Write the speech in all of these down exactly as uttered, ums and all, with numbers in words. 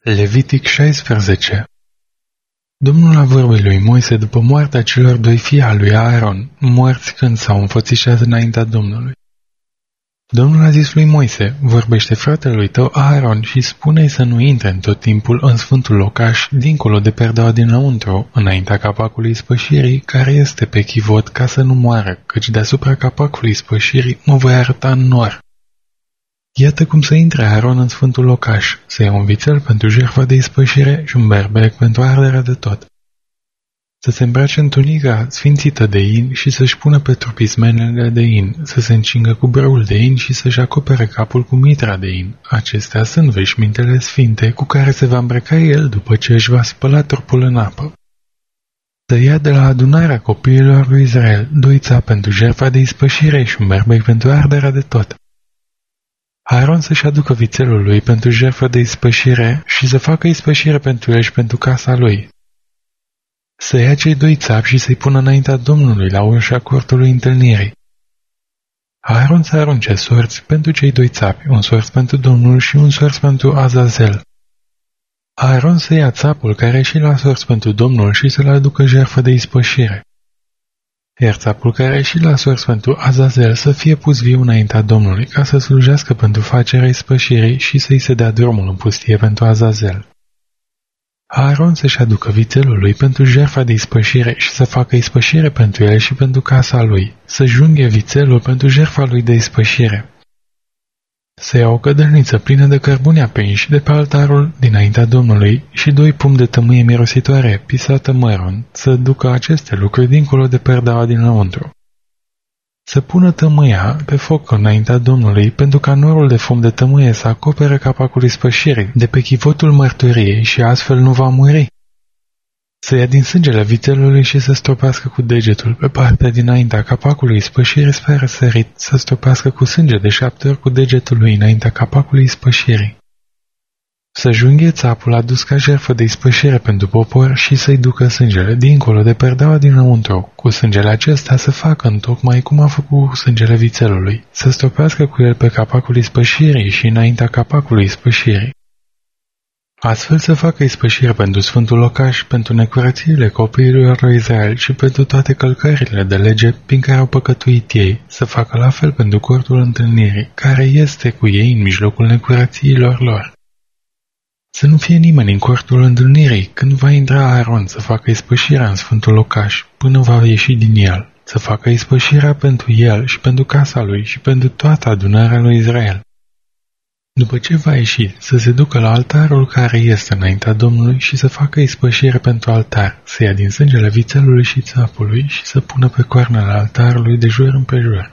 Levitic șaisprezece. Domnul a vorbit lui Moise după moartea celor doi fii al lui Aaron, morți când s-au înfățișat înaintea Domnului. Domnul a zis lui Moise, vorbește fratele lui tău Aaron și spune-i să nu intre în tot timpul în sfântul locaș, dincolo de perdeaua dinăuntru, înaintea capacului ispășirii, care este pe chivot, ca să nu moară, căci deasupra capacului ispășirii mă voi arăta în nor. Iată cum să intre Aaron în sfântul locaș, să ia un vițel pentru jertfa de ispășire și un berbec pentru arderea de tot. Să se îmbrace în tunica sfințită de in și să-și pună pe trup ismenele de in, să se încingă cu brăul de in și să-și acopere capul cu mitra de in. Acestea sunt veșmintele sfinte cu care se va îmbrăca el după ce își va spăla trupul în apă. Să ia de la adunarea copiilor lui Israel doi țapi pentru jertfa de ispășire și un berbec pentru arderea de tot. Aaron să-și aducă vițelul lui pentru jertfă de ispășire și să facă ispășire pentru el și pentru casa lui. Să ia cei doi țapi și să-i pună înaintea Domnului la ușa cortului întâlnirii. Aaron să arunce sorți pentru cei doi țapi, un sorț pentru Domnul și un sorț pentru Azazel. Aaron să ia țapul care și l-a sorț pentru Domnul și să-l aducă jertfă de ispășire. Iar țapul care și l-a sorț pentru Azazel să fie pus viu înaintea Domnului, ca să slujească pentru facerea ispășirii și să-i se dea drumul în pustie pentru Azazel. Aaron să-și aducă vițelul lui pentru jertfa de ispășire și să facă ispășire pentru el și pentru casa lui, să junghe vițelul pentru jertfa lui de ispășire. Să ia o cădălniță plină de cărbuni aprinși de pe altarul dinaintea Domnului și doi pumni de tămâie mirositoare, pisată mărunt, să ducă aceste lucruri dincolo de perdeaua dinăuntru. Să pună tămâia pe foc înaintea Domnului, pentru ca norul de fum de tămâie să acopere capacul ispășirii de pe chivotul mărturiei și astfel nu va muri. Să ia din sângele vițelului și să stropească cu degetul pe partea dinaintea capacului ispășirii spre răsărit, să stropească cu sânge de șapte ori cu degetul lui înaintea capacului ispășirii. Să junghe țapul adus ca jertfă de ispășire pentru popor și să-i ducă sângele dincolo de perdeaua dinăuntru. Cu sângele acesta să facă întocmai cum a făcut cu sângele vițelului, să stropească cu el pe capacul ispășirii și înaintea capacului ispășirii. Astfel să facă ispășire pentru sfântul locaș, pentru necurățiile copiilor lui Israel și pentru toate călcările de lege prin care au păcătuit ei, să facă la fel pentru cortul întâlnirii, care este cu ei în mijlocul necurățiilor lor. Să nu fie nimeni în cortul întâlnirii când va intra Aaron să facă ispășirea în sfântul locaș, până va ieși din el, să facă ispășirea pentru el și pentru casa lui și pentru toată adunarea lui Israel. După ce va ieși, să se ducă la altarul care este înaintea Domnului și să facă ispășire pentru altar, să ia din sângele vițelului și țapului și să pună pe coarnele altarului de jur împrejur.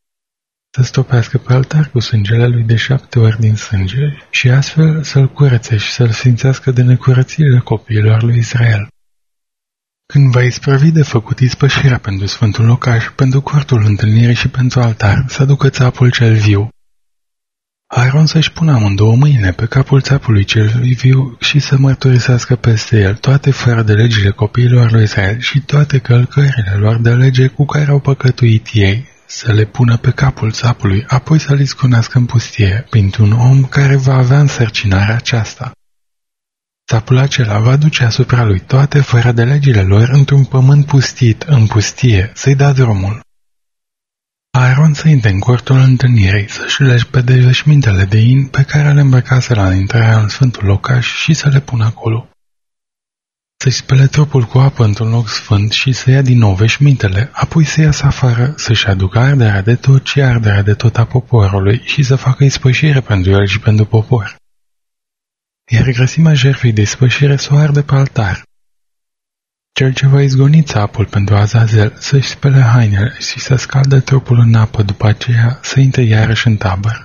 Să stopească pe altar cu sângele lui de șapte ori din sânge și astfel să-l curețe și să-l sfințească de necurățiile copiilor lui Israel. Când va isprăvi de făcut ispășirea pentru sfântul locaș, pentru cortul întâlnirii și pentru altar, să aducă țapul cel viu. Aaron să-și pună amândouă mâinile pe capul țapului celui viu și să mărturisească peste el toate fără de legile copiilor lui Israel și toate călcările lor de lege cu care au păcătuit ei, să le pună pe capul țapului, apoi să-l isconească în pustie, printr-un om care va avea însărcinarea aceasta. Țapul acela va duce asupra lui toate fără de legile lor într-un pământ pustit, în pustie, să-i dea drumul. Aaron să intre în cortul întâlnirii, să-și lege veșmintele de in pe care le îmbrăcase la intrarea în sfântul locaș și să le pună acolo. Să-și spele trupul cu apă într-un loc sfânt și să ia din nou veșmintele, apoi să iasă afară, să-și aducă arderea de tot și arderea de tot a poporului și să facă ispășire pentru el și pentru popor. Iar grăsimea jertfei de ispășire să o arde pe altar. Cel ce va izgoni țapul pentru Azazel să-și spele hainele și să scaldă trupul în apă, după aceea să intre iarăși în tabără.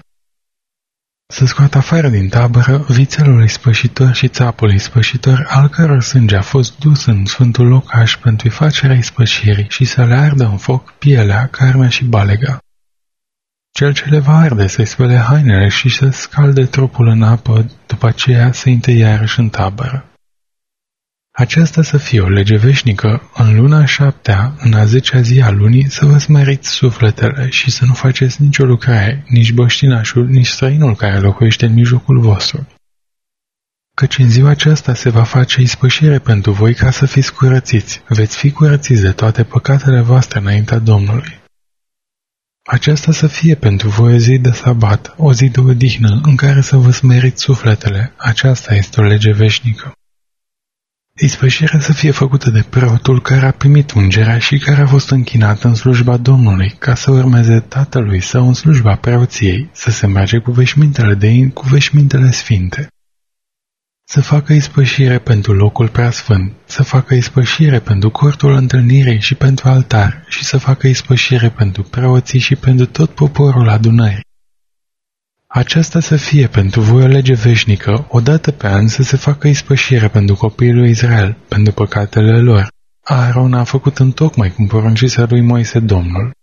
Să scoată afară din tabără vițelul ispășitor și țapul ispășitor, al căror sânge a fost dus în sfântul locaș pentru facerea ispășirii și să le ardă în foc pielea, carnea și balega. Cel ce le va arde să-i spele hainele și să scalde trupul în apă, după aceea să intre iarăși în tabără. Aceasta să fie o lege veșnică, în luna șaptea, în a zecea zi a lunii, să vă smeriți sufletele și să nu faceți nicio lucrare, nici băștinașul, nici străinul care locuiește în mijlocul vostru. Căci în ziua aceasta se va face ispășire pentru voi ca să fiți curățiți. Veți fi curățiți de toate păcatele voastre înaintea Domnului. Aceasta să fie pentru voi o zi de sabat, o zi de odihnă, în care să vă smeriți sufletele. Aceasta este o lege veșnică. Ispășirea să fie făcută de preotul care a primit ungerea și care a fost închinat în slujba Domnului, ca să urmeze tatălui său în slujba preoției, să se îmbrace cu veșmintele de in, cu veșmintele sfinte. Să facă ispășire pentru locul preasfânt, să facă ispășire pentru cortul întâlnirii și pentru altar, și să facă ispășire pentru preoții și pentru tot poporul adunării. Aceasta să fie pentru voi o lege veșnică, odată pe an să se facă ispășire pentru copiii lui Israel, pentru păcatele lor. Aaron a făcut întocmai cum poruncise lui Moise Domnul.